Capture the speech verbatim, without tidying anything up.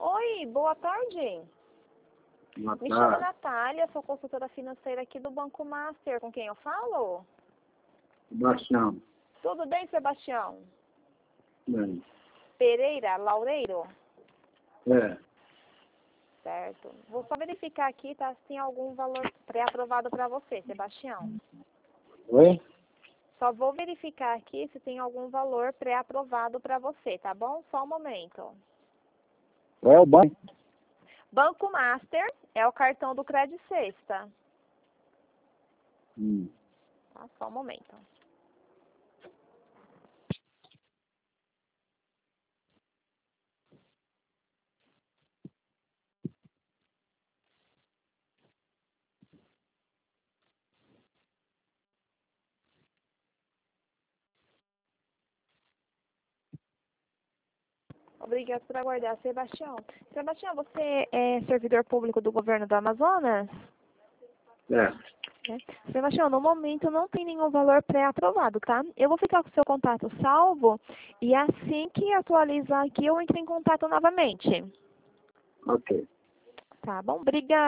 Oi, boa tarde. Boa Me chamo tarde. Natália, sou consultora financeira aqui do Banco Master. Com quem eu falo? Sebastião. Tudo bem, Sebastião? Bem. Pereira, Laureiro? É. Certo. Vou só verificar aqui, tá, se tem algum valor pré-aprovado para você, Sebastião. Oi? Só vou verificar aqui se tem algum valor pré-aprovado para você, tá bom? Só um momento. Qual é o banco? Banco Master é o cartão do Credit Sexta. Hum. Tá, só um momento. Obrigado por aguardar, Sebastião. Sebastião, você é servidor público do governo do Amazonas? É. É. Sebastião, no momento não tem nenhum valor pré-aprovado, tá? Eu vou ficar com o seu contato salvo e assim que atualizar aqui eu entro em contato novamente. Ok. Tá bom? Obrigada.